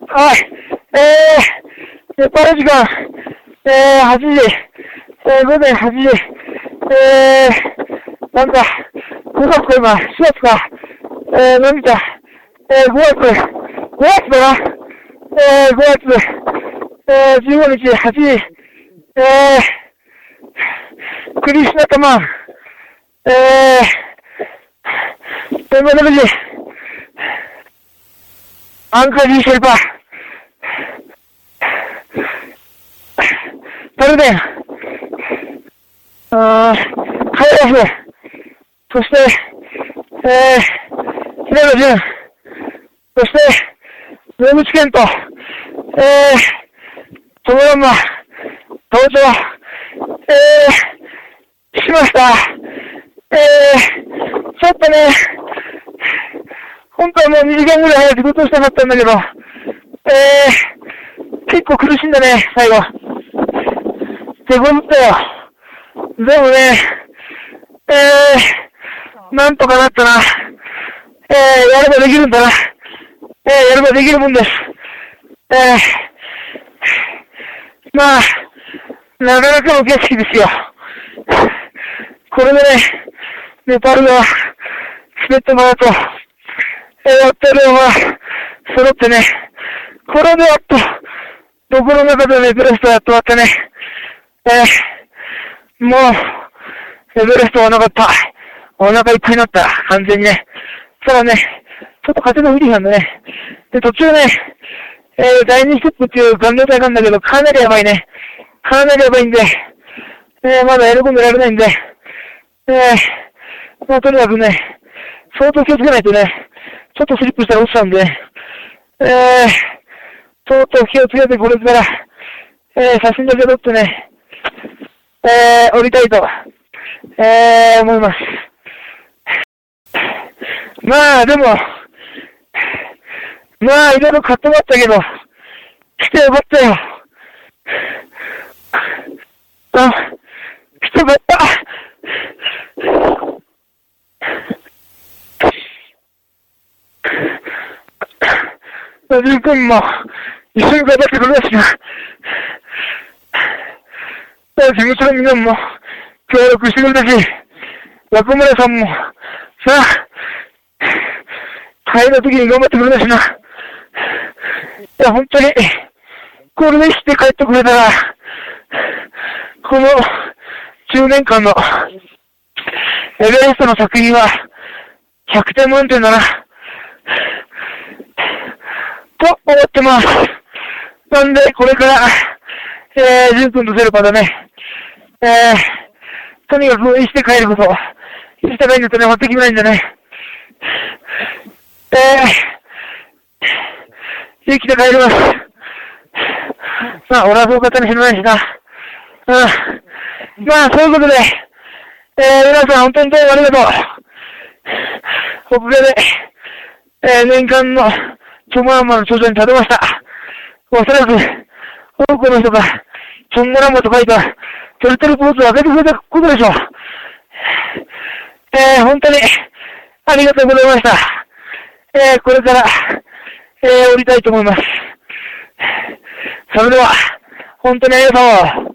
はい。パラ時間、8時、午前8時、なんか、5月か今、4月か、何日だ、5月だな、5月、15日、8時、クリスナタマン、16時、アンカジーシェルパー、タルデン、カイラフ、そして、平野淳、そして、野口健人、トムランマ、登場、しました。ちょっとね、本当はもう2時間ぐらい早く仕事したかったんだけど、結構苦しんだね、最後。手こずったよ。でもね、なんとかなったな。やればできるんだな。やればできるもんです。まあ、なかなかの景色ですよ。これでね、ネパールが滑ってもらうと、やった量が揃ってね、これでやっと、僕の中でのエベレストやっと終わってね、もう、エベレストはなかった。お腹いっぱいになった。完全にね。ただね、ちょっと風が不利なんだね。で、途中ね、第2ステップっていう残量体なんだけど、かなりやばいね。かなりやばいんで、まだ喜んでられないんで、まあとにかくね、相当気をつけないとね、ちょっとスリップしたら落ちたんで、相当気をつけてこれから、写真だけ撮ってね、降りたいと、思います。まあでも、まあいろいろ買ってもらったけど、来てよかったよ。来てよかった。ナジン君も一緒に頑張ってくれたしな。事務所のみんなも協力してくれたし、若村さんもさあ、帰る時に頑張ってくれたしな。いや、本当に、これで生きて帰ってくれたら、この10年間のエベレストの作品は100点満点だな。と思ってます。なんで、これから、10分とゼロパだね。とにかく生きて帰ること。生きて帰るとね、全く決めないんだね。生きて帰ります。まあ、俺はそう方に知らないしな。まあ、そういうことで、皆さん本当にどうもありがとう。おかげで、年間のチョモランマの頂上に立てました。おそらく、多くの人が、チョモランマと書いた、トルテルポーズを開けてくれたことでしょう。本当に、ありがとうございました。これから、降りたいと思います。それでは、本当にありがとう。